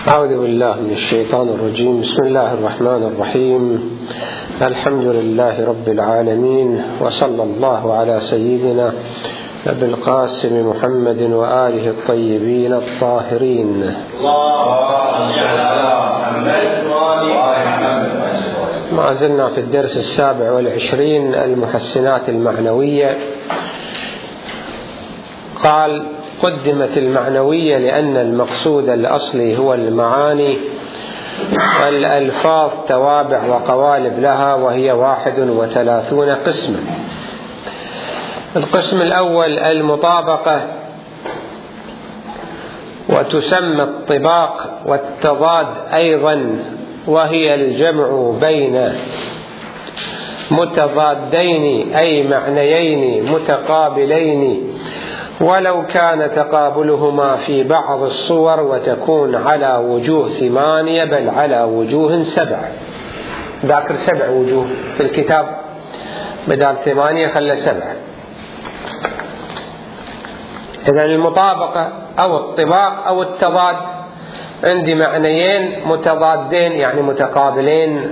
أعوذ بالله من الشيطان الرجيم. بسم الله الرحمن الرحيم. الحمد لله رب العالمين، وصلى الله على سيدنا أبي القاسم محمد وآله الطيبين الطاهرين. ما زلنا في الدرس 27 المحسنات المعنوية. قال: قدمت المعنوية لأن المقصود الأصلي هو المعاني، والألفاظ توابع وقوالب لها، وهي 31 قسما. القسم الأول المطابقة، وتسمى الطباق والتضاد أيضا، وهي الجمع بين متضادين أي معنيين متقابلين، ولو كان تقابلهما في بعض الصور، وتكون على وجوه 8 بل على وجوه 7. ذاكر 7 وجوه في الكتاب، بدل 8 خلى 7. إذن المطابقة أو الطباق أو التضاد عندي معنيين متضادين يعني متقابلين.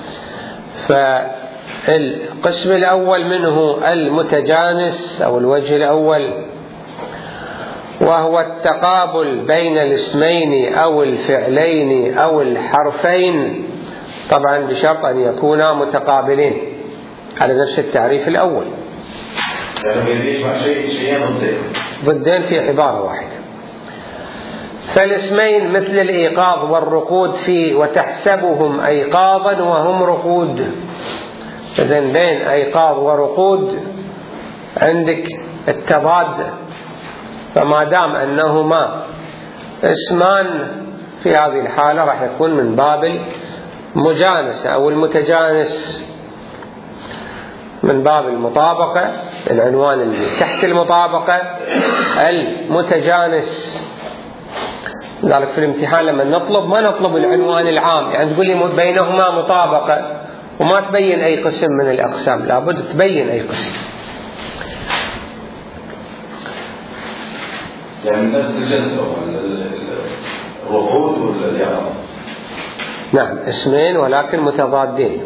فالقسم الأول منه المتجانس أو الوجه الأول، وهو التقابل بين الاسمين أو الفعلين أو الحرفين، طبعا بشرط أن يكونا متقابلين على نفس التعريف الأول، ضدين في عبارة واحدة. فالاسمين مثل الإيقاظ والرقود في وتحسبهم أيقاظا وهم رقود. إذن بين أيقاظ ورقود عندك التضاد، فما دام أنهما اسمان في هذه الحالة راح يكون من باب المجانسة أو المتجانس، من باب المطابقة. العنوان اللي تحت المطابقة المتجانس. لذلك في الامتحان لما نطلب ما نطلب العنوان العام، يعني تقول لي بينهما مطابقة وما تبين أي قسم من الأقسام، لابد تبين أي قسم. يعني نفس الجنس الرقود والإعراب. نعم، اسمين ولكن متضادين،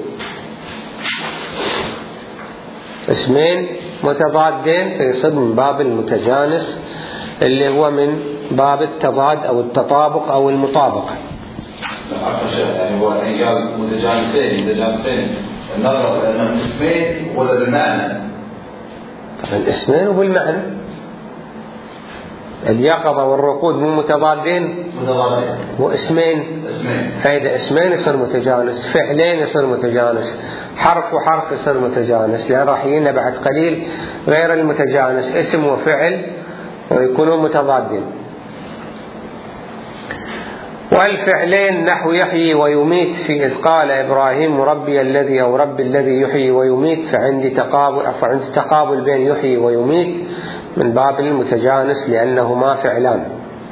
اسمين متضادين، فيصير من باب المتجانس اللي هو من باب التضاد أو التطابق أو المطابقة. يعني هو قال متجانسين النظر لأنهم اسمين ولا بالمعنى؟ طبعا اسمين وبالمعنى. اليقظة والرقود مو متضادين؟ واسمين، فإذا اسمين يصير متجانس، فعلين يصير متجانس، حرف وحرف يصير متجانس، لأن راح يجينا بعد قليل غير المتجانس اسم وفعل ويكونوا متضادين. والفعلين نحو يحيي ويميت، في إذ قال إبراهيم ربي الذي أو رب الذي يحيي ويميت، فعندي تقابل بين يحيي ويميت من باب المتجانس لأنهما فعلان.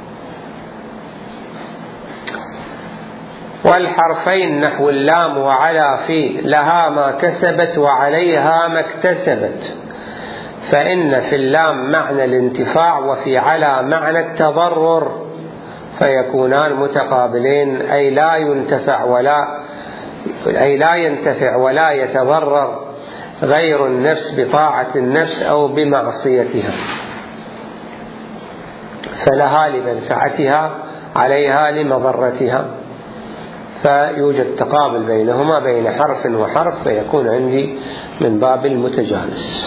والحرفين نحو اللام وعلى في لها ما كسبت وعليها ما اكتسبت، فإن في اللام معنى الانتفاع وفي على معنى التضرر، فيكونان متقابلين أي لا ينتفع ولا يتضرر غير النفس بطاعة النفس أو بمعصيتها، فلها لمنفعتها عليها لمضرتها، فيوجد تقابل بينهما بين حرف وحرف، فيكون عندي من باب المتجانس.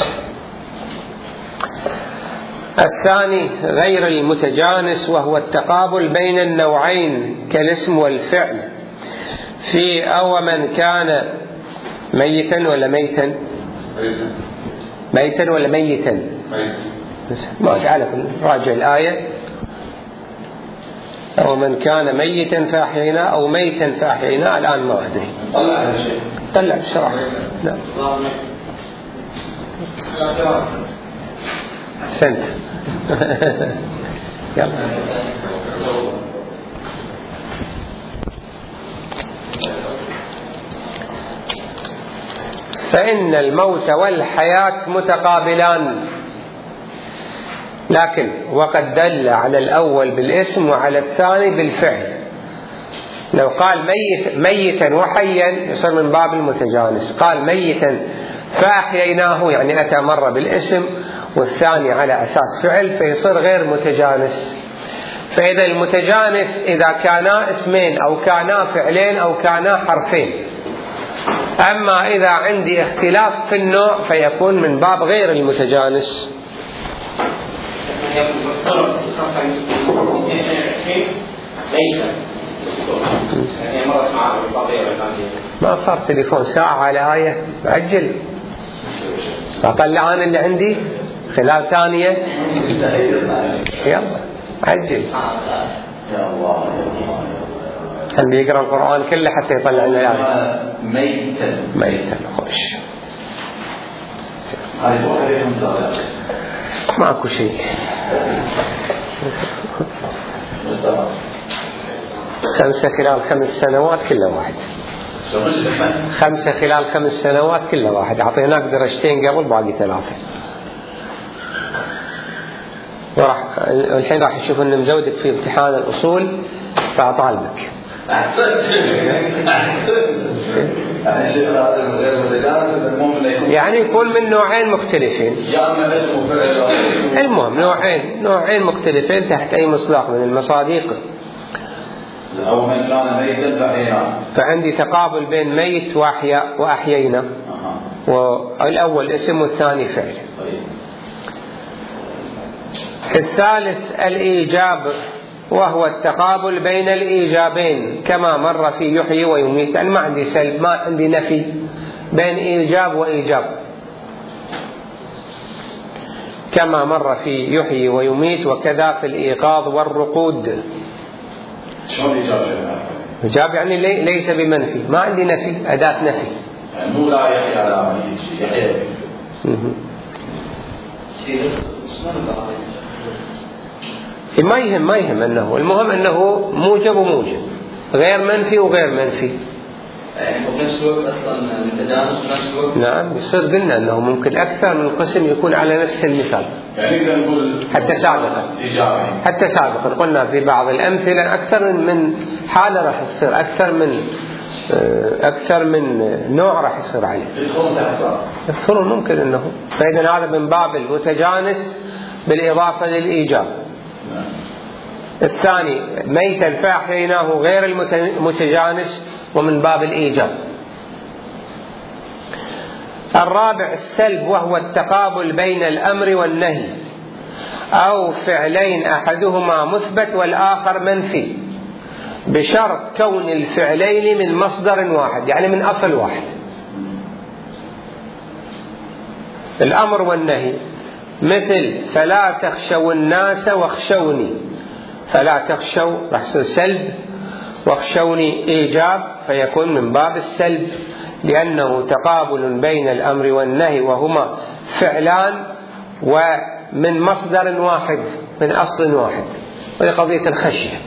الثاني غير المتجانس، وهو التقابل بين النوعين كالاسم والفعل، في أو من كان ميتا ولا ميتا؟ ميتا ولا ميتا؟ ما تعرف، راجع الآية. أو من كان ميتا فأحييناه أو ميتا فأحييناه، الآن ما أدري. طلع بسرعة. لا أحسنت. يلا. فإن الموت والحياة متقابلان، لكن وقد دل على الأول بالاسم وعلى الثاني بالفعل، لو قال ميتا وحيا يصير من باب المتجانس. قال ميتا فأحييناه يعني أتى مرة بالاسم والثاني على أساس فعل فيصير غير متجانس. فإذا المتجانس إذا كانا اسمين أو كانا فعلين أو كانا حرفين. أما إذا عندي اختلاف في النوع فيكون من باب غير المتجانس. ما صار تليفون ساعة على آية أجل أطلع أنا اللي عندي خلال ثانية يلا عجل. كان بيقرأ القرآن كله حتى يطلع لنا آية ميتا خوش ماكو شيء. 5 خلال 5 سنوات كله واحد. 5 خلال 5 سنوات كله واحد. أعطيناك درجتين قبل باقي 3. الحين راح يشوف ان مزودك في امتحان الأصول فأطالبك. يعني يكون من نوعين مختلفين. المهم نوعين مختلفين تحت أي مصداق من المصادق. فعندي تقابل بين ميت وأحيينا والأول اسم والثاني فعل. الثالث الإيجاب وهو التقابل بين الإيجابين كما مر في يحيي ويميت. أنا ما عندي سلب ما عندي نفي بين إيجاب وإيجاب كما مر في يحيي ويميت وكذا في الإيقاظ والرقود. إيجاب يعني ليس بمنفي ما عندي نفي أداة نفي مو لا يحيى على يحيى ما يهم أنه المهم أنه موجب وموجب غير منفي وغير منفي. وبنفس الوقت أصلا متجانس ونفس الوقت نعم يصير قلنا أنه ممكن أكثر من قسم يكون على نفس المثال. يعني نقول حتى سابقا قلنا في بعض الأمثلة أكثر من حالة راح يصير أكثر من نوع راح يصير عليه. يدخلون ممكن أنه فإذا هذا من باب المتجانس بالإضافة للإيجاب. الثاني ميتا فأحييناه غير المتجانس ومن باب الإيجاب. الرابع السلب وهو التقابل بين الأمر والنهي أو فعلين أحدهما مثبت والآخر منفي بشرط كون الفعلين من مصدر واحد يعني من أصل واحد. الأمر والنهي مثل فلا تخشوا الناس واخشوني. فلا تخشوا راح يصير سلب واخشوني إيجاب فيكون من باب السلب لأنه تقابل بين الأمر والنهي وهما فعلان ومن مصدر واحد من أصل واحد وهي قضية الخشية.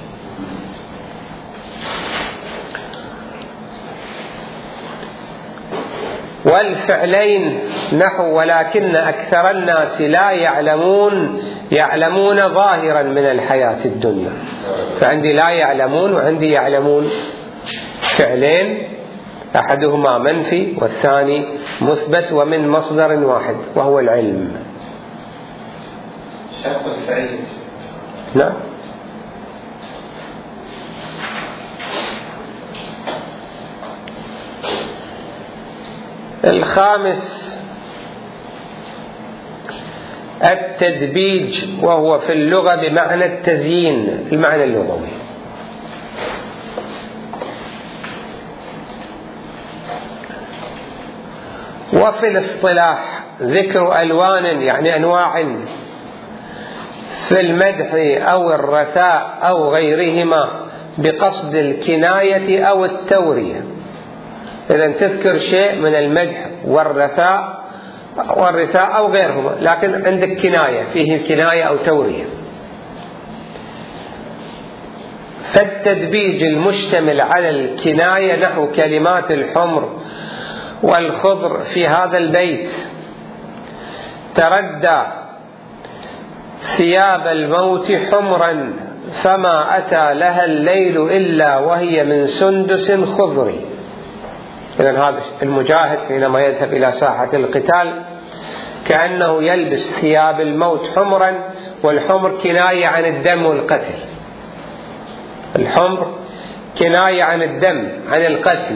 والفعلين نحو ولكن أكثر الناس لا يعلمون ظاهرا من الحياة الدنيا. فعندي لا يعلمون وعندي يعلمون فعلين أحدهما منفي والثاني مثبت ومن مصدر واحد وهو العلم. نعم. الخامس التدبيج وهو في اللغة بمعنى التزيين المعنى اللغوي. وفي الاصطلاح ذكر ألوان يعني أنواع في المدح أو الرثاء أو غيرهما بقصد الكناية أو التورية. إذن تذكر شيء من المدح والرثاء أو غيرهما لكن عندك كناية فيه كناية أو تورية. فالتدبيج المشتمل على الكناية نحو كلمات الحمر والخضر في هذا البيت تردى ثياب الموت حمرا فما أتى لها الليل إلا وهي من سندس خضر. إذن هذا المجاهد حينما يذهب إلى ساحة القتال كأنه يلبس ثياب الموت حمرا، والحمر كناية عن الدم والقتل. الحمر كناية عن الدم، عن القتل.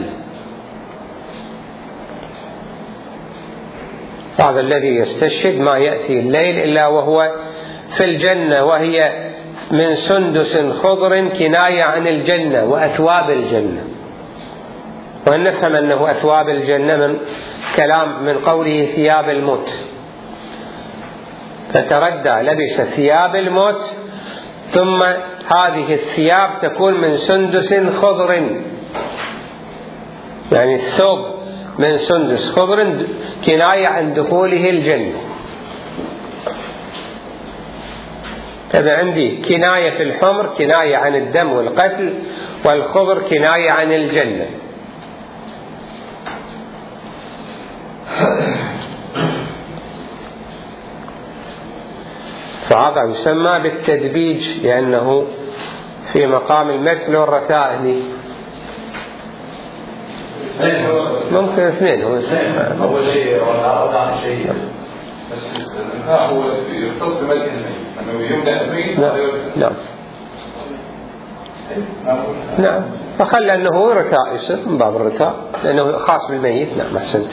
هذا الذي يستشهد ما يأتي الليل إلا وهو في الجنة وهي من سندس خضر، كناية عن الجنة وأثواب الجنة. ونفهم أنه أثواب الجنة من كلام من قوله ثياب الموت، فتردى لبس ثياب الموت، ثم هذه الثياب تكون من سندس خضر، يعني الثوب من سندس خضر كناية عن دخوله الجنة. هذا عندي كناية في الحمر كناية عن الدم والقتل، والخضر كناية عن الجنة. فهذا يسمى بالتدبيج لأنه في مقام المثل والرثائل. ممكن اثنين. أول شيء ولا شيء هو يختص بملك أنه يملأ الميت. نعم فخلى أنه رثاء يصير من باب الرثاء لأنه خاص بالميت. نعم أحسنت.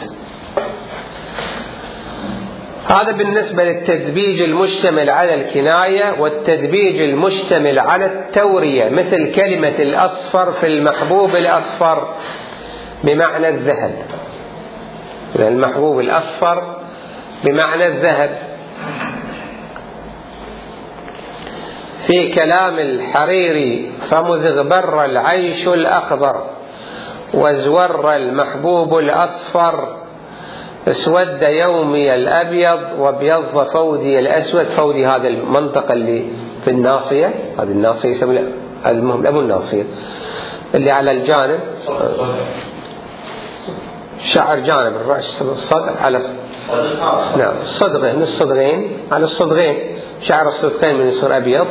هذا بالنسبة للتدبيج المشتمل على الكناية. والتدبيج المشتمل على التورية مثل كلمة الأصفر في المحبوب الأصفر بمعنى الذهب. المحبوب الأصفر بمعنى الذهب. في كلام الحريري فمذ اغبر العيش الأخضر وازور المحبوب الأصفر اسود يومي الأبيض وابيض فودي الأسود. فودي هذا المنطقة اللي في الناصية، هذه الناصية يسمى المهم أبو الناصية اللي على الجانب شعر جانب الرأس الصدر على نعم الصدغين، الصدغين على الصدغين، شعر الصدغين من يصير أبيض.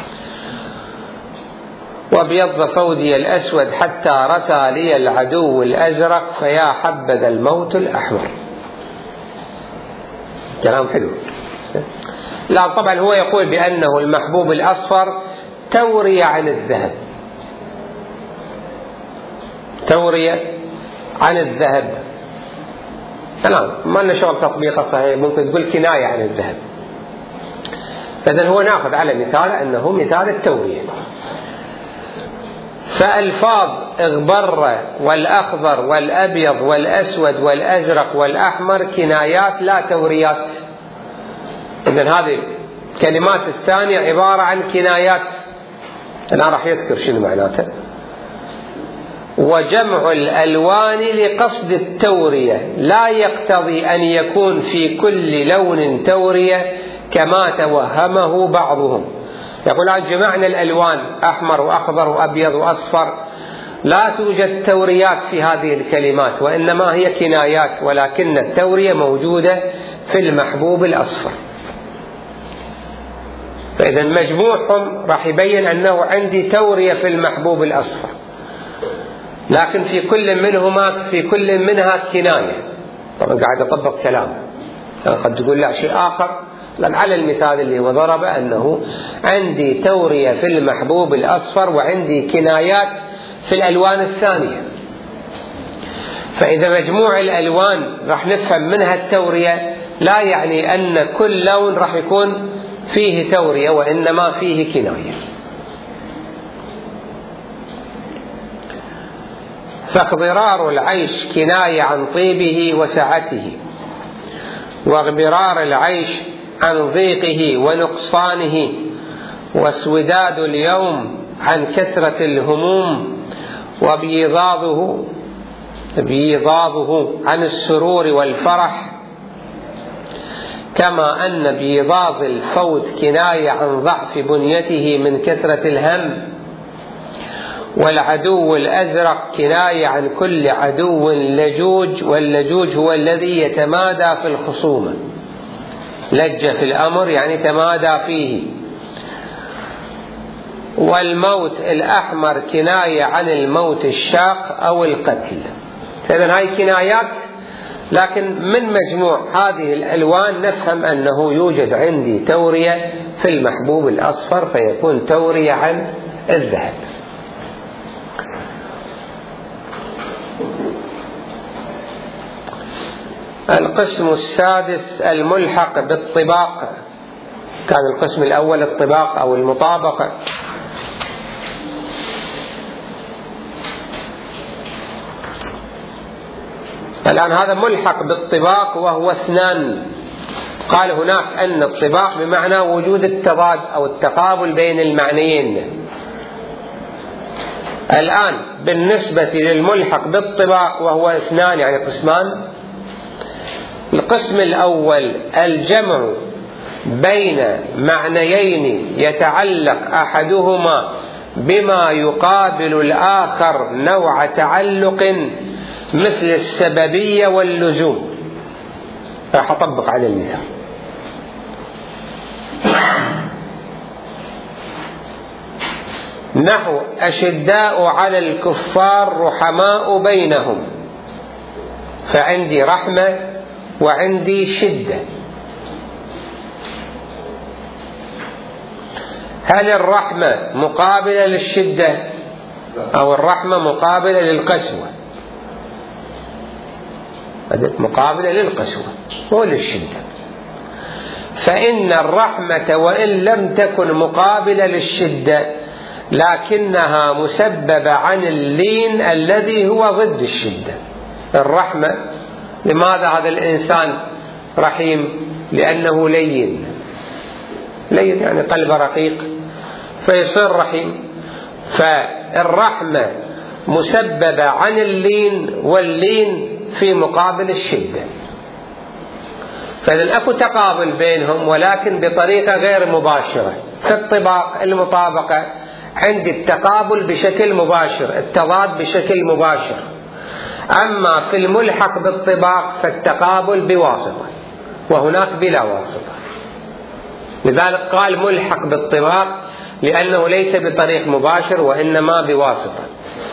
وابيض فودي الأسود حتى رثى لي العدو الأزرق فيا حبذا الموت الأحمر. كلام حلو. لا طبعا هو يقول بأنه المحبوب الأصفر تورية عن الذهب، تورية عن الذهب. كلام ما لنا شغل تطبيقه صحيح، ممكن تقول كناية عن الذهب. فإذن هو ناخذ على مثال أنه مثال التورية. فألفاظ اغبر والأخضر والأبيض والأسود والأزرق والأحمر كنايات لا توريات. إذن هذه الكلمات الثانية عبارة عن كنايات. أنا راح يذكر شنو معناته. وجمع الألوان لقصد التورية لا يقتضي أن يكون في كل لون تورية كما توهمه بعضهم. يقول جمعنا الألوان أحمر وأخضر وأبيض وأصفر، لا توجد توريات في هذه الكلمات وإنما هي كنايات، ولكن التورية موجودة في المحبوب الأصفر. فإذا مجموعهم راح يبين أنه عندي تورية في المحبوب الأصفر، لكن في كل منها كناية. طبعا قاعد أطبق كلام، قد تقول لا شيء آخر، لأن على المثال اللي هو ضرب أنه عندي تورية في المحبوب الأصفر وعندي كنايات في الألوان الثانية. فإذا مجموع الألوان راح نفهم منها التورية، لا يعني أن كل لون راح يكون فيه تورية وإنما فيه كناية. فاغبرار العيش كناية عن طيبه وسعته، واغبرار العيش عن ضيقه ونقصانه، واسوداد اليوم عن كثرة الهموم، وبيضاضه عن السرور والفرح. كما أن بيضاض الفوت كناية عن ضعف بنيته من كثرة الهم، والعدو الأزرق كناية عن كل عدو لجوج، واللجوج هو الذي يتمادى في الخصومة. لج في الأمر يعني تمادى فيه. والموت الأحمر كناية عن الموت الشاق أو القتل. إذن هاي كنايات، لكن من مجموع هذه الألوان نفهم أنه يوجد عندي تورية في المحبوب الأصفر، فيكون تورية عن الذهب. القسم السادس الملحق بالطباق. كان القسم الأول الطباق أو المطابقة. الآن هذا ملحق بالطباق وهو اثنان. قال هناك أن الطباق بمعنى وجود التضاد أو التقابل بين المعنيين. الآن بالنسبة للملحق بالطباق وهو اثنان يعني قسمان. القسم الأول الجمع بين معنيين يتعلق أحدهما بما يقابل الآخر نوع تعلق مثل السببية واللزوم. راح أطبق على المثال. نحو أشداء على الكفار رحماء بينهم، فعندي رحمة وعندي شدة. هل الرحمة مقابلة للشدة أو الرحمة مقابلة للقسوة؟ مقابلة للقسوة وللشدة. فإن الرحمة وإن لم تكن مقابلة للشدة لكنها مسببة عن اللين الذي هو ضد الشدة. الرحمة، لماذا هذا الإنسان رحيم؟ لأنه لين. لين يعني قلبه رقيق فيصير رحيم. فالرحمة مسببة عن اللين، واللين في مقابل الشدة. فإذن أكو تقابل بينهم ولكن بطريقة غير مباشرة. في الطباق المطابقة عندي التقابل بشكل مباشر، التضاد بشكل مباشر. أما في الملحق بالطباق فالتقابل بواسطة، وهناك بلا واسطة. لذلك قال ملحق بالطباق لأنه ليس بطريق مباشر وإنما بواسطة.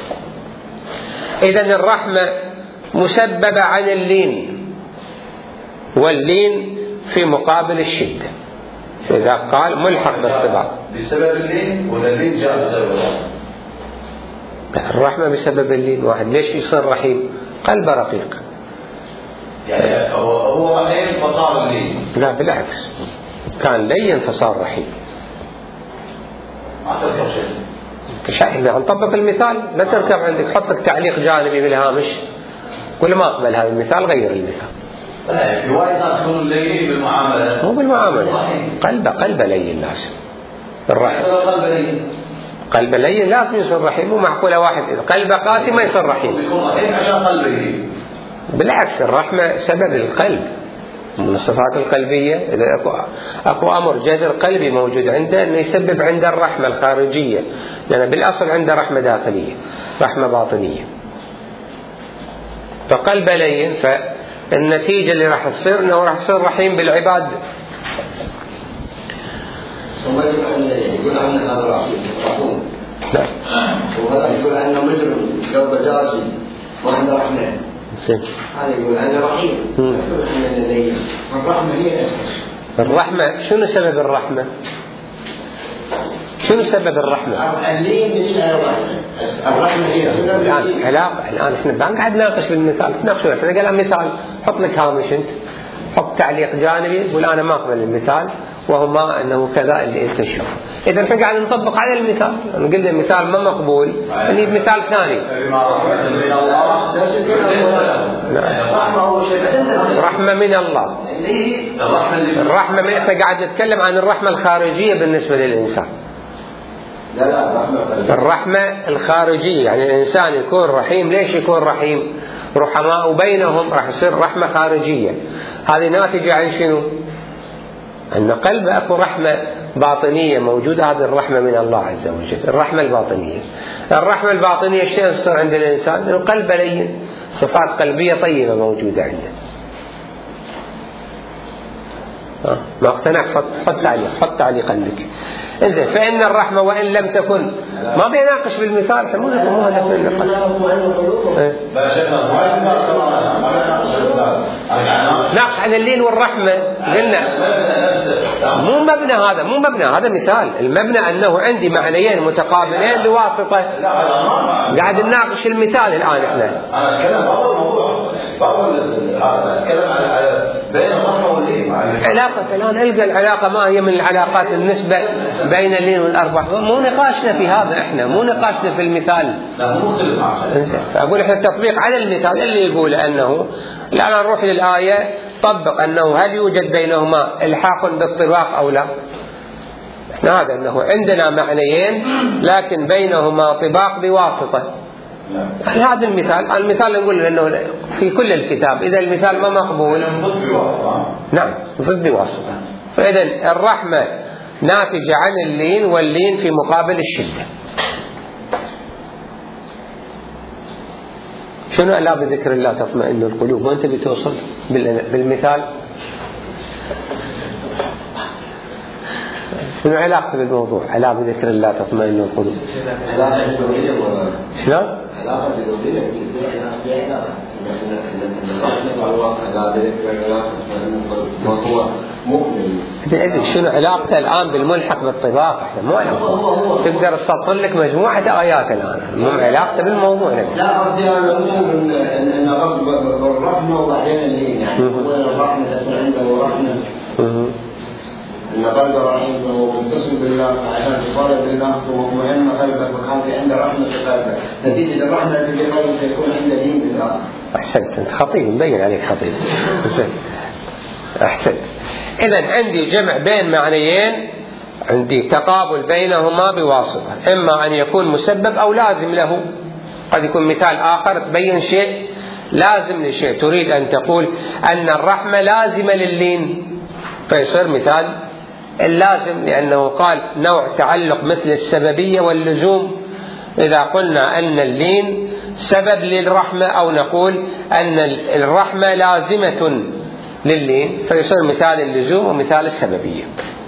إذن الرحمة مسببة عن اللين، واللين في مقابل الشدة. إذا قال ملحق بالطباق بسبب اللين ولا اللين جاء بسبب الرحمة؟ بسبب اللين. واحد ليش يصير رحيم؟ قلبه رقيق. يعني هو رحيم فصار اللين؟ لا بالعكس، كان لين فصار رحيم. ما تركب شيء. نطبق المثال. لا تركب عندك، حط لك تعليق جانبي بالهامش ولا ما أقبل هذا المثال، غير المثال. في وايد ناس يكونوا لينين بالمعاملة. مو بالمعاملة، قلبه لين لازم. الرحيم قلبه لين لازم يصير رحيم. مو معقولة واحد إذا قلبه قاسي ما يصير رحيم. يكون رحيم عشان قلبه. بالعكس، الرحمة سبب القلب من الصفات القلبية. إذا أكو أمر جذر قلبي موجود عنده أنه يسبب عنده الرحمة الخارجية، لأن بالأصل عنده رحمة داخلية، رحمة باطنية. فقلب لين، فالنتيجة اللي راح تصير أنه راح يصير رحيم بالعباد. يقول عن هذا رحيم. لا. وهذا يقول عنه مجرم قلب جاسي ما عنده رحمة. هذا يقول عنه رحيم. الرحمة هي أساس. الرحمة شنو سبب الرحمة؟ شنو سبب الرحمة؟ الرحمة هي سبب علاقة. الآن احنا ما قاعد نناقش بالمثال، نناقش احنا قال مثال، حط لك هامش انت، حط تعليق جانبي، قول أنا ما أقبل المثال وهما أنه كذا اللي أنت تشوفه. إذا احنا قاعد نطبق على المثال، نقول له المثال ما مقبول، نجيب مثال ثاني. رحمة من الله. الرحمة من أنت قاعد نتكلم عن الرحمة الخارجية بالنسبة للإنسان. الرحمة الخارجية يعني الإنسان يكون رحيم. ليش يكون رحيم؟ رحماء بينهم، راح يصير رحمة خارجية. هذه ناتجة عن شنو؟ أن قلب أكو رحمة باطنية موجودة. هذه الرحمة من الله عز وجل، الرحمة الباطنية. الرحمة الباطنية شيء يصير عند الإنسان إنه قلبه لين، صفات قلبية طيبة موجودة عنده. ما اقتنع حط تعليق عندك. انزين فإن الرحمة وإن لم تكن ما بيناقش بالمثال، مو هذا في النقاش. ناقش عن اللين والرحمة قلنا مو مبنى هذا، مو مبنى هذا مثال. المبنى أنه عندي معنيين متقابلين بواسطة. قاعد نناقش المثال الآن احنا. أنا أتكلم برضه الموضوع أتكلم على بين الرحمة واللين. علاقة الآن ألقى العلاقة ما هي من العلاقات النسبة بين اللين والأربعة. مو نقاشنا في هذا، احنا مو نقاشنا في المثال. لا مو مختلف معك. أقول احنا التطبيق على المثال اللي يقول أنه الآن نروح للآية طبق أنه هل يوجد بينهما الحاق بالطباق أو لا. احنا هذا أنه عندنا معنيين لكن بينهما طباق بواسطة. هذا المثال نقول أنه في كل الكتاب إذا المثال ما مقبول نعم ضد بواسطة. فإذا الرحمة ناتجة عن اللين واللين في مقابل الشدة. شنو ألا بذكر الله تطمئن القلوب، وأنت بتوصل بالمثال شنو علاقة بالموضوع؟ ألا بذكر الله تطمئن القلوب. شلون؟ شنو علاقته الآن بالملحق بالطباق؟ احنا مو علاقة. تقدر تسطر لك مجموعة آيات الآن مو علاقته بالموضوع. لا قصدي أنا أقول إن الرب بالرحمة وبعدين اللين، يعني الرحمة تكون عنده ورحمة. إن قلب رحيم ومتصل بالله عشان تصالح بالله ومهم قلبك وخافي عند رحمة قلبك. نتيجة الرحمة في قلبك سيكون عند دين بالله. أحسنت، خطيب مبين عليك خطيب. أحسنت. إذا عندي جمع بين معنيين، عندي تقابل بينهما بواسطة، إما أن يكون مسبب أو لازم له. قد يكون مثال آخر تبين شيء لازم لشيء، تريد أن تقول أن الرحمة لازمة لللين فيصير مثال اللازم، لأنه قال نوع تعلق مثل السببية واللزوم. إذا قلنا أن اللين سبب للرحمة أو نقول أن الرحمة لازمة لللين فيصير مثال اللزوم ومثال السببية.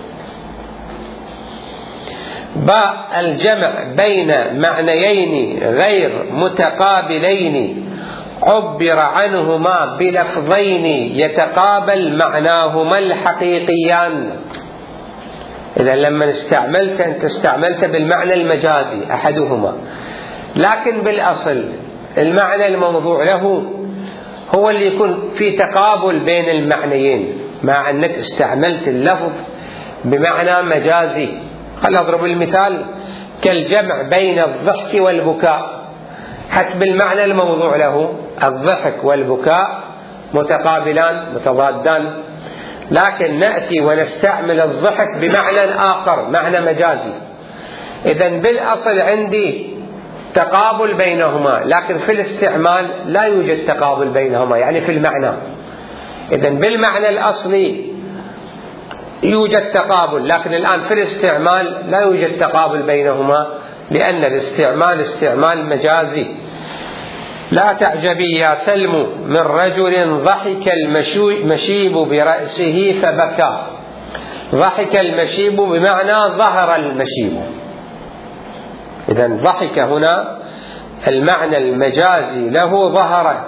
باء الجمع بين معنيين غير متقابلين عبر عنهما بلفظين يتقابل معناهما الحقيقيان. إذا لما أنت استعملت بالمعنى المجازي أحدهما، لكن بالأصل المعنى الموضوع له هو اللي يكون في تقابل بين المعنيين مع أنك استعملت اللفظ بمعنى مجازي. خل أضرب المثال كالجمع بين الضحك والبكاء. حسب المعنى الموضوع له الضحك والبكاء متقابلان متضادان، لكن نأتي ونستعمل الضحك بمعنى آخر معنى مجازي. إذن بالأصل عندي تقابل بينهما، لكن في الاستعمال لا يوجد تقابل بينهما، يعني في المعنى. إذن بالمعنى الأصلي يوجد تقابل، لكن الآن في الاستعمال لا يوجد تقابل بينهما، لأن الاستعمال استعمال مجازي. لا تعجبي يا سلم من رجل ضحك المشيب برأسه فبكى. ضحك المشيب بمعنى ظهر المشيب. إذن ضحك هنا المعنى المجازي له ظهر،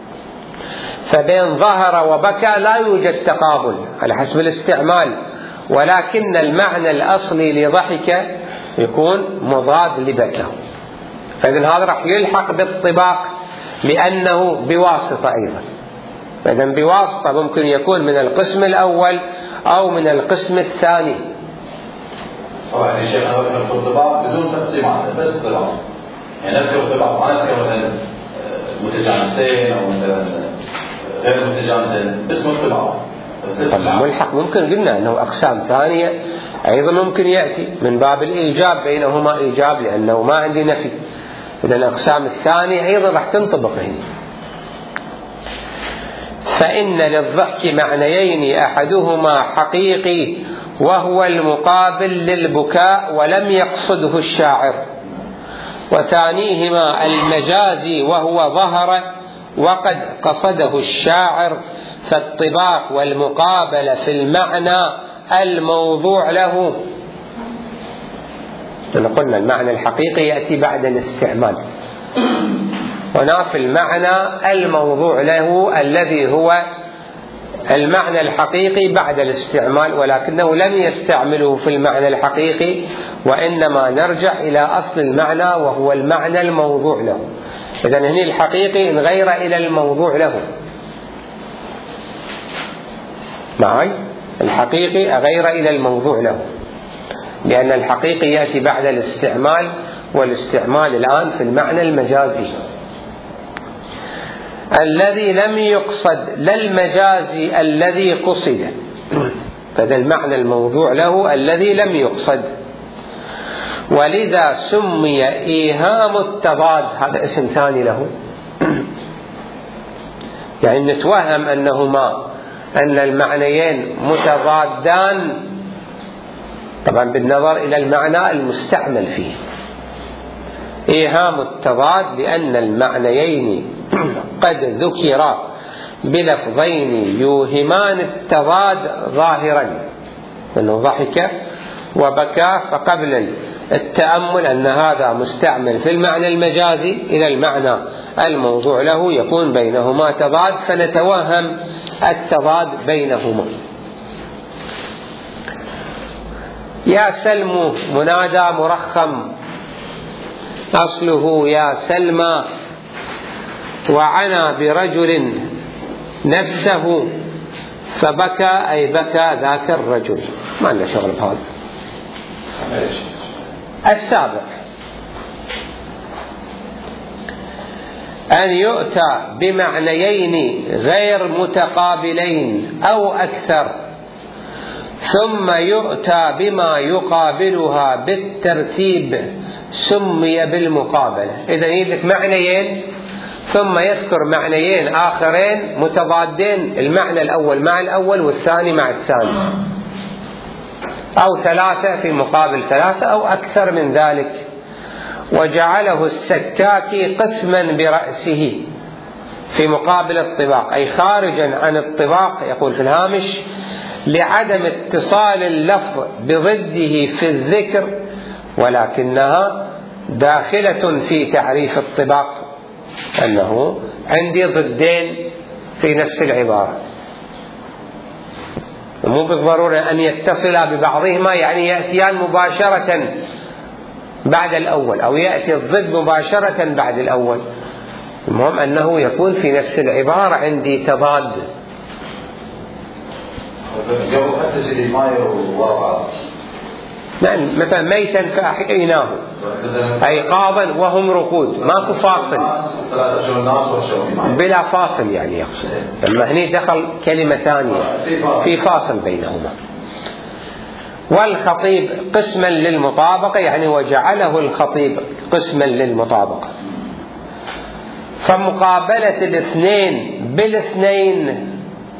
فبين ظهر وبكى لا يوجد تقابل على حسب الاستعمال، ولكن المعنى الأصلي لضحك يكون مضاد لبكى. فإذن هذا راح يلحق بالطباق لأنه بواسطة أيضا. فإذن بواسطة ممكن يكون من القسم الأول أو من القسم الثاني. طبعا الشيخ أنا الطباق بدون تقسيمات بس طباق، يعني نذكر الطباق ما نذكر مثلا متجانسين أو مثلا غير متجانسين، اسمه الطباق. طبعا ملحق ممكن قلنا أنه أقسام ثانية أيضا ممكن يأتي من باب الإيجاب، بينهما إيجاب لأنه ما عندي نفي. إذا الأقسام الثانية أيضا راح تنطبق هنا. فإن للضحك معنيين أحدهما حقيقي وهو المقابل للبكاء ولم يقصده الشاعر، وثانيهما المجازي وهو ظهر وقد قصده الشاعر، فالطباق والمقابلة في المعنى الموضوع له. قلنا المعنى الحقيقي يأتي بعد الاستعمال، هنا في المعنى الموضوع له الذي هو المعنى الحقيقي بعد الاستعمال، ولكنه لم يستعمله في المعنى الحقيقي، وإنما نرجع إلى أصل المعنى وهو المعنى الموضوع له. إذن هنا الحقيقي غير إلى الموضوع له. معي؟ الحقيقي غير إلى الموضوع له، لأن الحقيقي يأتي بعد الاستعمال، والاستعمال الآن في المعنى المجازي الذي لم يقصد لا المجازي الذي قصد. فهذا المعنى الموضوع له الذي لم يقصد، ولذا سمي إيهام التضاد. هذا اسم ثاني له، يعني نتوهم أن المعنيين متضادان، طبعا بالنظر إلى المعنى المستعمل فيه. إيهام التضاد لأن المعنيين قد ذكرا بلفظين يوهمان التضاد ظاهرا، أنه ضحك وبكى، فقبل التأمل أن هذا مستعمل في المعنى المجازي إلى المعنى الموضوع له يكون بينهما تضاد، فنتوهم التضاد بينهما. يا سلم منادى مرخم، أصله يا سلمى، وعنى برجل نفسه فبكى أي بكى ذاك الرجل. ما لنا شغل بهذا. السابق أن يؤتى بمعنيين غير متقابلين أو أكثر، ثم يؤتى بما يقابلها بالترتيب سمي بالمقابلة. إذا يجد معنيين ثم يذكر معنيين آخرين متضادين، المعنى الأول مع الأول والثاني مع الثاني، أو ثلاثة في مقابل ثلاثة أو أكثر من ذلك. وجعله السكاكي قسما برأسه في مقابل الطباق، أي خارجا عن الطباق، يقول في الهامش لعدم اتصال اللفظ بضده في الذكر، ولكنها داخلة في تعريف الطباق، أنه عندي ضدين في نفس العبارة، مو بالضرورة أن يتصلا ببعضهما، يعني يأتيان مباشرة بعد الأول أو يأتي الضد مباشرة بعد الأول، المهم أنه يكون في نفس العبارة عندي تضاد. مثلا ميتا فأحييناه، أي قاضا وهم رقود، ماكو فاصل بلا فاصل، يعني يقصد لما هني دخل كلمة ثانية في فاصل بينهما. والخطيب قسما للمطابقة، يعني وجعله الخطيب قسما للمطابقة. فمقابلة الاثنين بالاثنين،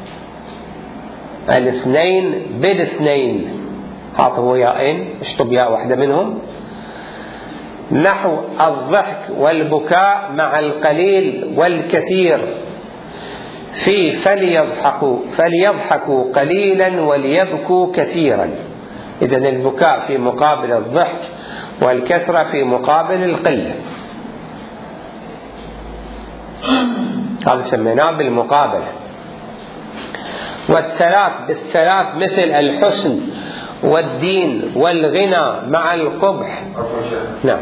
الاثنين بالاثنين، هذا هو ياءين، اشطب ياء واحدة منهم، نحو الضحك والبكاء مع القليل والكثير في فليضحكوا قليلا وليبكوا كثيرا. إذن البكاء في مقابل الضحك والكثرة في مقابل القلة، هذا سميناه بالمقابلة. والثلاث بالثلاث مثل الحسن والدين والغنى مع القبح. نعم.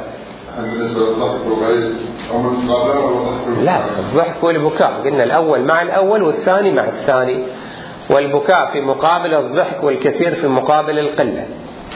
لا، الضحك والبكاء قلنا الأول مع الأول والثاني مع الثاني، والبكاء في مقابل الضحك والكثير في مقابل القلة.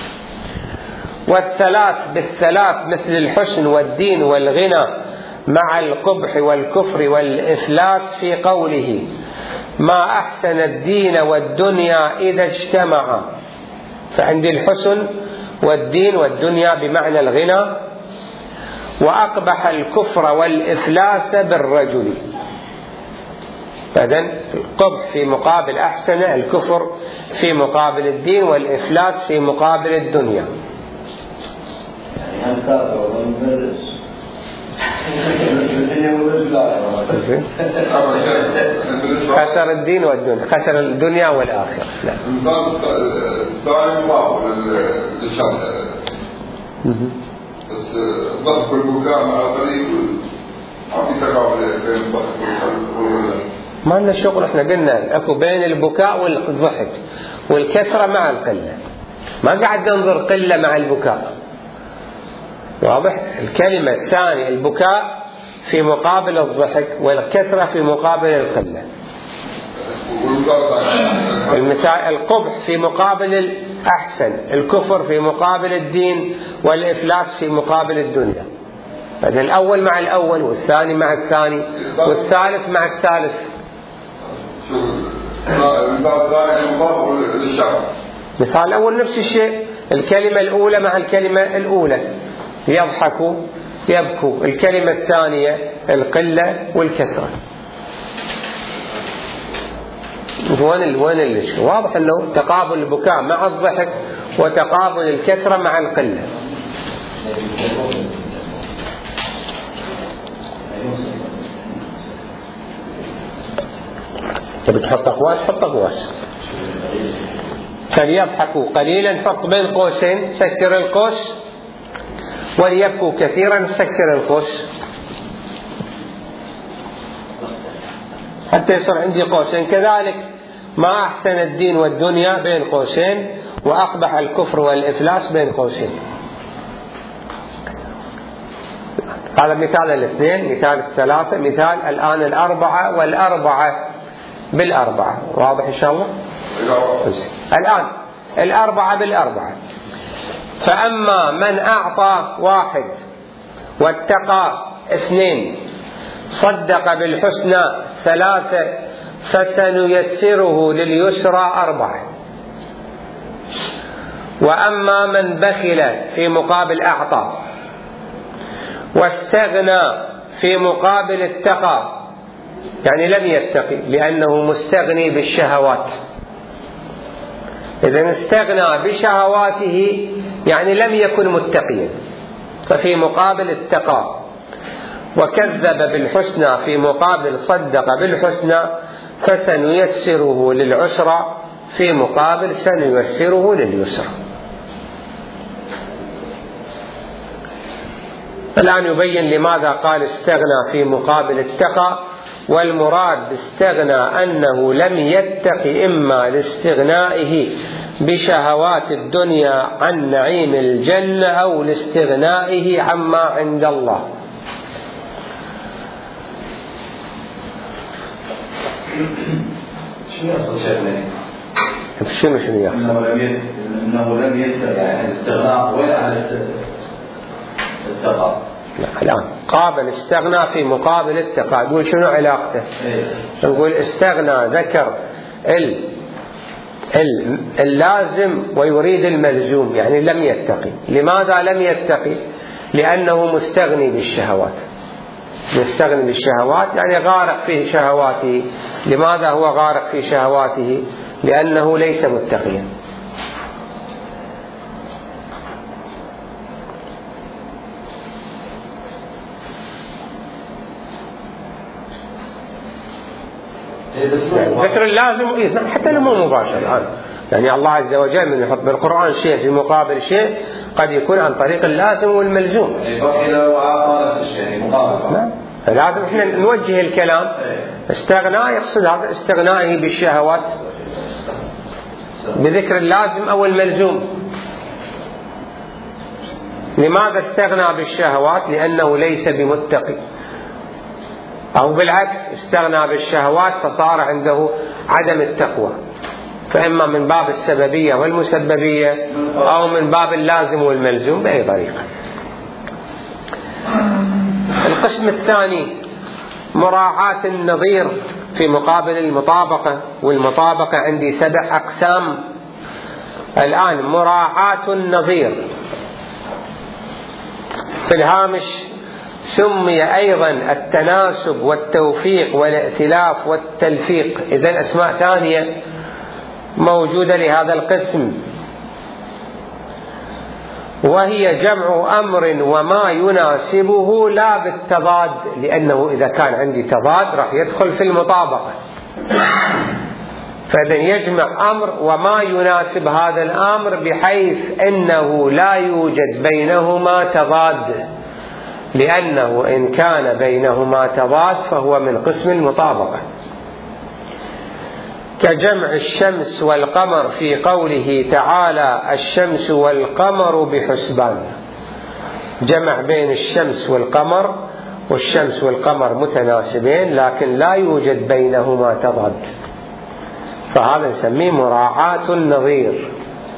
والثلاث بالثلاث مثل الحسن والدين والغنى مع القبح والكفر والإفلاس في قوله ما أحسن الدين والدنيا إذا اجتمعا. فعندي الحسن والدين والدنيا بمعنى الغنى، وأقبح الكفر والإفلاس بالرجل. فإذن القبح في مقابل أحسن، الكفر في مقابل الدين، والإفلاس في مقابل الدنيا. خسر الدين والدنيا، خسر الدنيا والآخرة. لا. الثاني مضاف للشرط، بس ضحك والبكاء مع الغريب ما في تقابل بين الضحك والغريب. ما لنا شغل، احنا قلنا اكو بين البكاء والضحك والكثرة مع القلة، ما قاعد ننظر قلة مع البكاء. واضح؟ الكلمة الثانية البكاء في مقابل الضحك والكثرة في مقابل القلة. المثال القبح في مقابل الأحسن، الكفر في مقابل الدين، والإفلاس في مقابل الدنيا. إذن الأول مع الأول، والثاني مع الثاني، والثالث مع الثالث. مثال الأول نفس الشيء، الكلمة الأولى مع الكلمة الأولى، يضحكوا يبكوا. الكلمة الثانية القلة والكثرة. وين واضح أنه تقابل البكاء مع الضحك وتقابل الكثرة مع القلة. تبي تحط أقواس، حط أقواس. فليضحكوا قليلا حط بين قوسين، سكر القوس. وليبكوا كثيرا سكر القوس، حتى يصير عندي قوسين. كذلك ما أحسن الدين والدنيا بين قوسين، وأقبح الكفر والإفلاس بين قوسين. هذا مثال الاثنين، مثال الثلاثة، مثال الآن الأربعة والأربعة بالأربعة. واضح إن شاء الله؟ الآن الأربعة بالأربعة. فأما من أعطى 1 واتقى 2 صدق بالحسنى 3 فسنيسره لليسرى 4. وأما من بخل في مقابل أعطى، واستغنى في مقابل اتقى، يعني لم يتقي لأنه مستغني بالشهوات. إذا استغنى بشهواته يعني لم يكن متقيا، ففي مقابل اتقى. وكذب بالحسنى في مقابل صدق بالحسنى فسنيسره للعسرى في مقابل سنيسره لليسرى. الآن يبين لماذا قال استغنى في مقابل اتقى. والمراد باستغنى أنه لم يتق إما لاستغنائه بشهوات الدنيا عن نعيم الجنة أو لاستغنائه عما عند الله. شنو يقصد شيخنا؟ شنو يقصد؟ إنه لم يتق، يعني الاستغناء وين على التقى؟ الآن قابل استغنى في مقابل اتقى، نقول شنو علاقته؟ نقول استغنى ذكر اللازم ويريد الملزوم، يعني لم يتقي. لماذا لم يتقي؟ لأنه مستغني بالشهوات. مستغني بالشهوات يعني غارق في شهواته. لماذا هو غارق في شهواته؟ لأنه ليس متقيا. ذكر اللازم حتى لو مو مباشر الآن، يعني الله عز وجل من يحط بالقرآن شيء في مقابل شيء قد يكون عن طريق اللازم والملزوم. لازم احنا نوجه الكلام. استغناء يقصد هذا استغنائه بالشهوات بذكر اللازم أو الملزوم. لماذا استغنى بالشهوات؟ لأنه ليس بمتقي، أو بالعكس استغنى بالشهوات فصار عنده عدم التقوى. فإما من باب السببية والمسببية أو من باب اللازم والملزوم بأي طريقة. القسم الثاني مراعاة النظير في مقابل المطابقة. والمطابقة عندي 7 أقسام. الآن مراعاة النظير في الهامش سمي أيضا التناسب والتوفيق والائتلاف والتلفيق. إذن أسماء ثانية موجودة لهذا القسم. وهي جمع أمر وما يناسبه لا بالتضاد، لأنه إذا كان عندي تضاد راح يدخل في المطابقة، فإذا يجمع أمر وما يناسب هذا الأمر بحيث أنه لا يوجد بينهما تضاد، لأنه إن كان بينهما تضاد فهو من قسم المطابقة، كجمع الشمس والقمر في قوله تعالى الشمس والقمر بحسبان، جمع بين الشمس والقمر، والشمس والقمر متناسبين لكن لا يوجد بينهما تضاد، فهذا نسميه مراعاة النظير.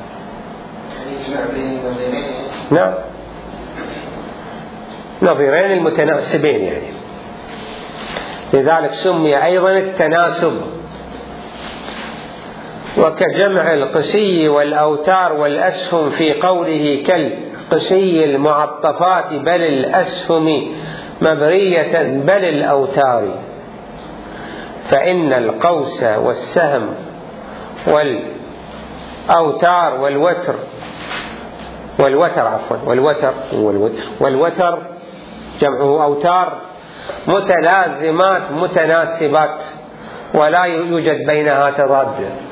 نعم، نظيرين المتناسبين يعني، لذلك سمي أيضا التناسب. وكجمع القسي والأوتار والأسهم في قوله كالقسي المعطفات بل الأسهم مبرية بل الأوتار، فإن القوس والسهم والأوتار والوتر جمعه أوتار متلازمات متناسبات ولا يوجد بينها تضاد.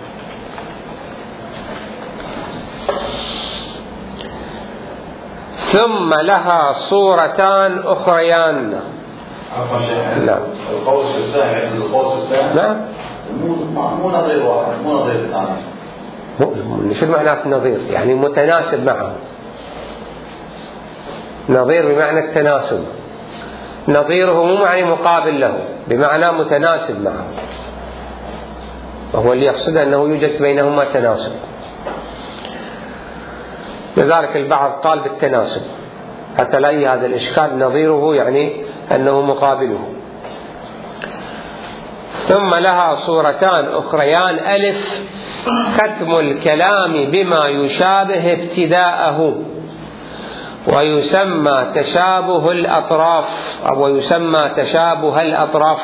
ثم لها صورتان أخريان. لا القوس والسهم، القوس والسهم لا مو نظير واحد، مو نظير الثاني. شو معنى نظير؟ يعني متناسب معه. نظير بمعنى التناسب، نظيره مو معني مقابل له، بمعنى متناسب معه، وهو اللي يقصد أنه يوجد بينهما تناسب. لذلك البعض قال بالتناسب حتى لا يجي هذا الإشكال، نظيره يعني أنه مقابله. ثم لها صورتان أخريان. ألف ختم الكلام بما يشابه ابتداءه، ويسمى تشابه الأطراف أو يسمى تشابه الأطراف.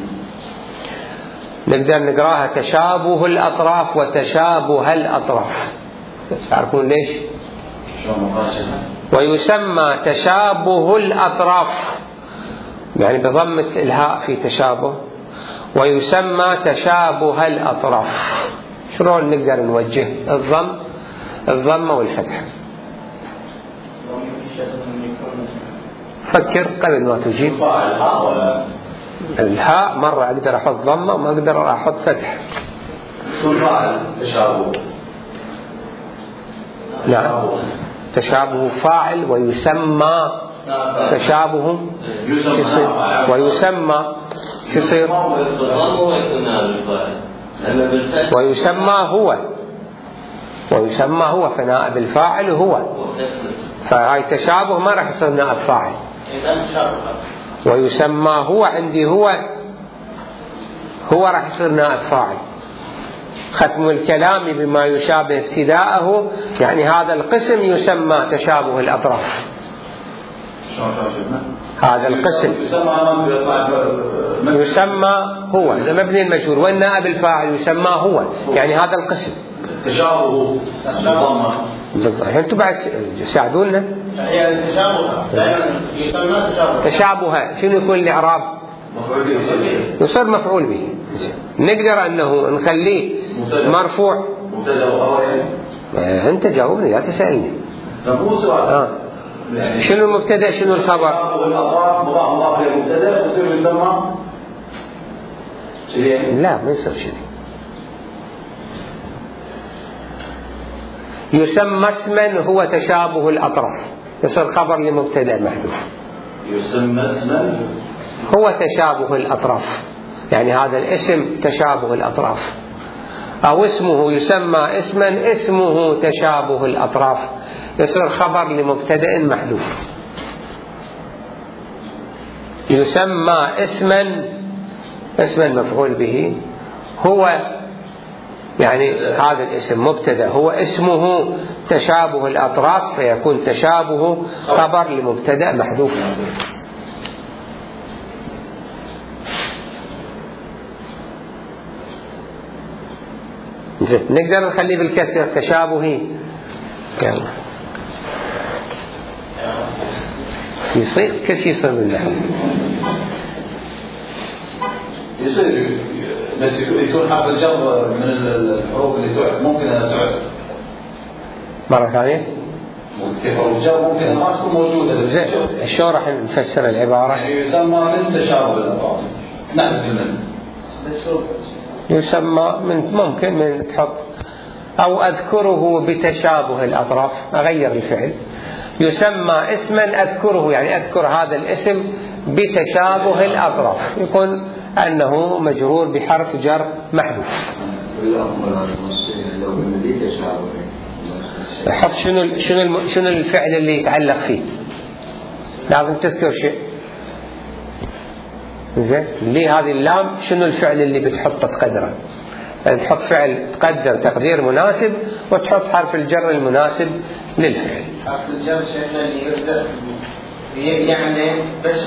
نقدر نقراها تشابه الأطراف وتشابه الأطراف، تعرفون ليش؟ ويسمى تشابه الأطراف يعني بضمة الهاء في تشابه، ويسمى تشابه الأطراف. شلون نقدر نوجه الضم والفتح؟ فكر قبل ما تجيب. الهاء مرة أقدر أحط ضمة وما أقدر أحط فتح. تشابه. نعم، تشابه فاعل ويسمى تشابه ويسمى يصير ويسمى هو فنائب الفاعل هو، فهاي تشابه ما راح يصير نائب فاعل. ويسمى هو عندي هو راح يصير نائب فاعل. ختم الكلام بما يشابه ابتداءه يعني هذا القسم يسمى تشابه الأطراف. هذا القسم يسمى هو، هذا مبني المجهول، والنائب الفاعل يسمى هو، يعني هذا القسم تشابه. انتم بعد ساعدونا. تشابه شنو يكون الإعراب؟ يصير مفعول به. نقدر أنه نخليه مرفوع. أنت جاوبني لا تسألني. شنو المبتدأ شنو الخبر؟ لا ما يصير شيء. يسمى اسما هو تشابه الأطراف، يصير خبر لمبتدأ محذوف. يسمى اسما هو تشابه الأطراف، يعني هذا الاسم تشابه الأطراف، أو اسمه يسمى اسما اسمه تشابه الأطراف، يصير خبر لمبتدأ محذوف. يسمى اسما مفعول به، هو يعني هذا الاسم مبتدأ، هو اسمه تشابه الأطراف، فيكون تشابه خبر لمبتدأ محذوف. نقدر نخليه بالكسر تشابهي. يصير كل شيء يصير بالنحو. يصير بس يكون حرف الجر من الحروف اللي تعرف ممكن أن تعرف مرة ثانية كيف حروف الجر ممكن ما تكون موجودة. شو راح نفسر العبارة؟ يعني يسمى من تشابه الأطراف. نحذف من يسمى من ممكن من تحط أو أذكره بتشابه الأطراف، أغير الفعل يسمى اسما أذكره، يعني أذكر هذا الاسم بتشابه الأطراف، يكون أنه مجرور بحرف جر محذوف. حط شنو الفعل اللي يتعلق فيه، لازم تذكر شيء. زين لي هذه اللام شنو الفعل اللي بتحطه تقدره، يعني تحط فعل تقدر تقدير مناسب وتحط حرف الجر المناسب للفعل. حرف الجر شيء اللي يبدأ يعني بس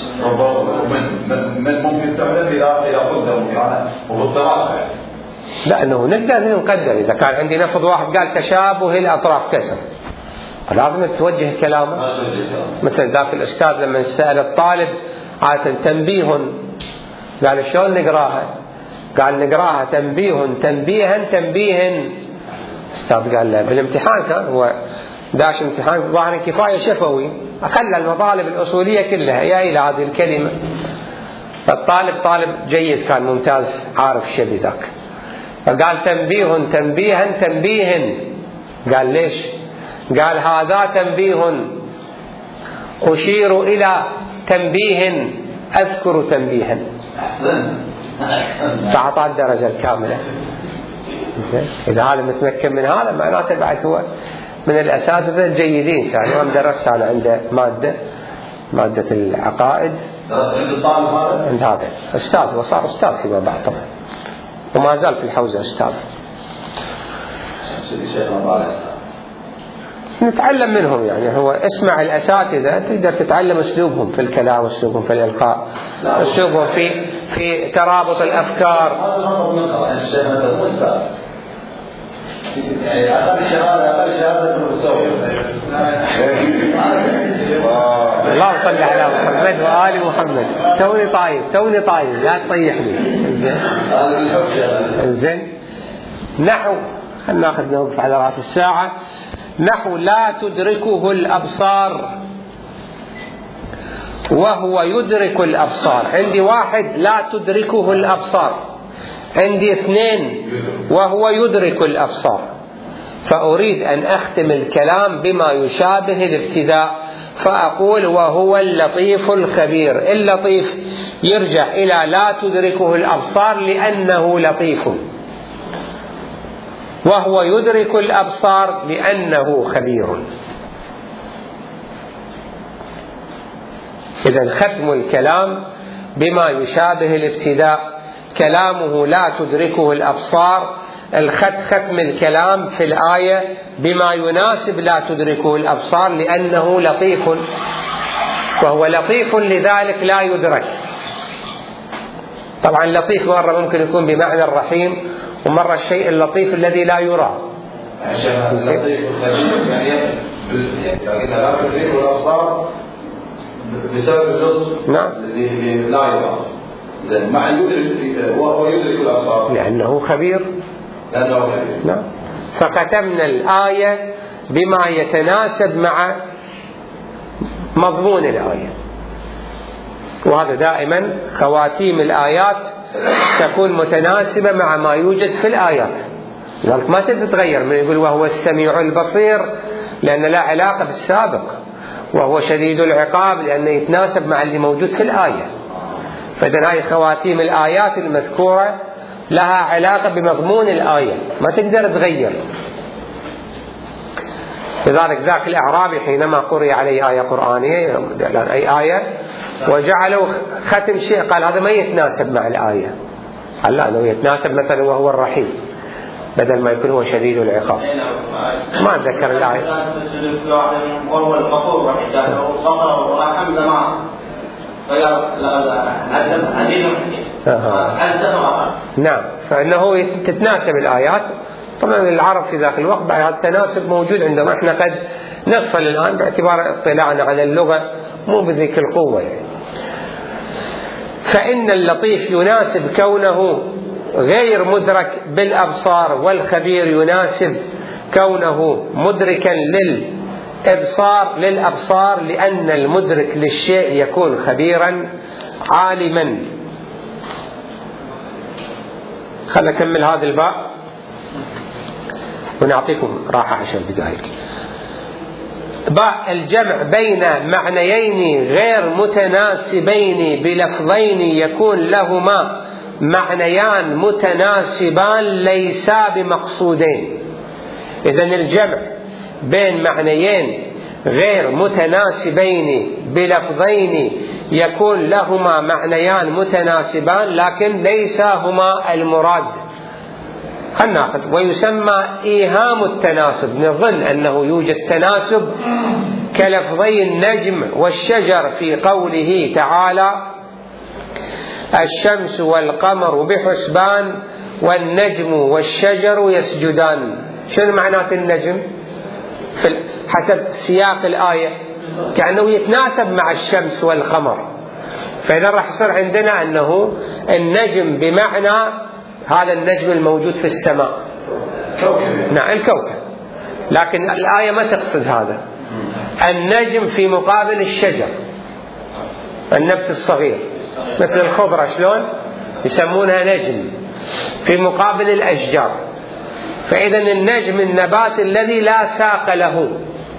من ممكن تعرف إذا قدر يعني وبالطرف لأنه نقدر نقدر إذا كان عندي نفض واحد قال تشابه الأطراف كسر لازم توجه كلامه. مثل ذاك الأستاذ لما سأل الطالب عادة تنبيه قال شلون نقراها، قال نقراها تنبيه تنبيها تنبيها. أستاذ قال له بالامتحان كان هو داش امتحان ظاهر كفاية شفوي أخلى المطالب الأصولية كلها يا إلى هذه الكلمة. فالطالب طالب جيد كان ممتاز عارف الشيء ذاك، فقال تنبيه تنبيها تنبيها. قال ليش؟ قال هذا تنبيه أشير إلى تنبيه أذكر تنبيها. فأعطى الدرجة الكاملة. إذا هذا متمكن من هذا معناته بعد هو من الأساتذة الجيدين. يعني أنا درست أنا عنده مادة العقائد عند هذا أستاذ وصار أستاذ فيما بعد طبعا وما زال في الحوزة أستاذ. نتعلم منهم، يعني هو اسمع الأساتذة تقدر تتعلم أسلوبهم في الكلام، أسلوبهم في الإلقاء، أسلوبهم في ترابط الأفكار. اللهم صل على محمد وآل محمد. توني طايب لا تطيحني. زين نحو خلنا ناخذ نوقف على رأس الساعة. نحو لا تدركه الأبصار وهو يدرك الأبصار. عندي واحد لا تدركه الأبصار، عندي اثنين وهو يدرك الأبصار. فأريد أن أختم الكلام بما يشابه الابتداء فأقول وهو اللطيف الخبير. اللطيف يرجع إلى لا تدركه الأبصار لأنه لطيف، وهو يدرك الأبصار لأنه خبير. إذن ختم الكلام بما يشابه الابتداء كلامه لا تدركه الأبصار. ختم الكلام في الآية بما يناسب لا تدركه الأبصار لأنه لطيف، وهو لطيف لذلك لا يدرك. طبعا لطيف مرة ممكن يكون بمعنى الرحيم ومرة الشيء اللطيف الذي لا يرى. اللطيف يعني لا تدركه الأبصار بسبب اللطف نعم الذي لا يرى. مع يدرك وهو يدرك الأبصار لأنه خبير. نعم. فختمنا الآية بما يتناسب مع مضمون الآية، وهذا دائما خواتيم الآيات تكون متناسبة مع ما يوجد في الآيات، لذلك ما تتغير. من يقول وهو السميع البصير لأن لا علاقة بالسابق، وهو شديد العقاب لأنه يتناسب مع اللي موجود في الآية. فإذن هاي خواتيم الآيات المذكورة لها علاقة بمضمون الآية ما تقدر تغير. لذلك ذاك الأعرابي حينما قرئ عليه آية قرآنية أي آية وجعلوا ختم شيء قال هذا ما يتناسب مع الآية، قال لا أنه يتناسب مثلا وهو الرحيم بدل ما يكون هو شديد العقاب. ما أتذكر الآية. وهو الغفور الرحيم نعم. فإنه تتناسب الآيات. طبعا العرب في ذاك الوقت بعد هذا التناسب موجود عندهم، احنا قد نغفل الآن باعتبار اطلاعنا على اللغة مو بذيك القوة يعني. فإن اللطيف يناسب كونه غير مدرك بالأبصار، والخبير يناسب كونه مدركا للأبصار، لأن المدرك للشيء يكون خبيرا عالما. خلنا نكمل هذا الباب ونعطيكم راحة 10 دقائق. باء الجمع بين معنيين غير متناسبين بلفظين يكون لهما معنيان متناسبان ليسا بمقصودين. إذن الجمع بين معنيين غير متناسبين بلفظين يكون لهما معنيان متناسبان لكن ليس هما المراد. خلنا ناخذ. ويسمى إيهام التناسب، نظن أنه يوجد تناسب كلفظي النجم والشجر في قوله تعالى الشمس والقمر بحسبان والنجم والشجر يسجدان. شنو معنات النجم حسب سياق الآية؟ كأنه يتناسب مع الشمس والقمر، فإذا راح يصير عندنا أنه النجم بمعنى هذا النجم الموجود في السماء، نعم الكوكب، لكن الآية ما تقصد هذا. النجم في مقابل الشجر، النبت الصغير مثل الخضرة شلون يسمونها نجم في مقابل الأشجار. فإذا النجم النبات الذي لا ساق له.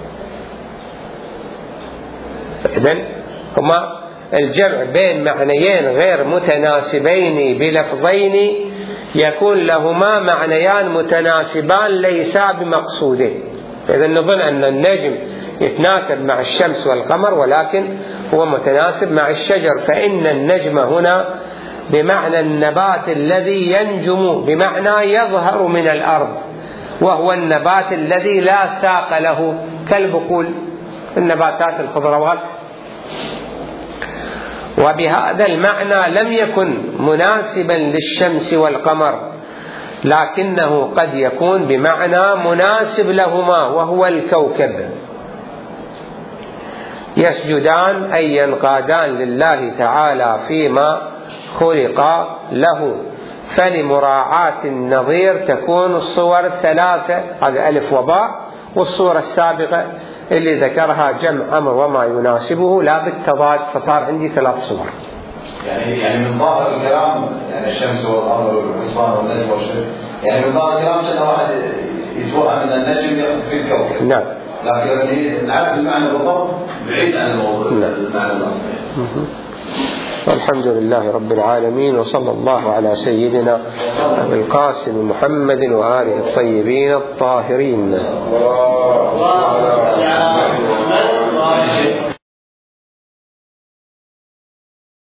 فإذا هما الجمع بين معنيين غير متناسبين بلفظين يكون لهما معنيان متناسبان ليسا بمقصودين. فإذا نظن أن النجم يتناسب مع الشمس والقمر ولكن هو متناسب مع الشجر، فإن النجم هنا بمعنى النبات الذي ينجم، بمعنى يظهر من الأرض، وهو النبات الذي لا ساق له كالبقول، النباتات الخضروات. وبهذا المعنى لم يكن مناسبا للشمس والقمر، لكنه قد يكون بمعنى مناسب لهما وهو الكوكب. يسجدان أي ينقادان لله تعالى فيما خلق له. فلمراعاة النظير تكون الصور 3، هذا ألف وباء، والصورة السابقة اللي ذكرها جمع أمر وما يناسبه لا بالتضاد، فصار عندي 3 صور. يعني من ظاهر الكلام يعني الشمس والقمر والحسبان والنجم والشمس، يعني من ظاهر الكلام شيء واحد يتوقع أن النجم يقصد في الكوكب. نعم. لكن نعرف المعنى بالضبط بعيد عن الموضوع. نعم. المعنى الأصلي. والحمد لله رب العالمين، وصلى الله على سيدنا أبي القاسم محمد وآله الطيبين الطاهرين.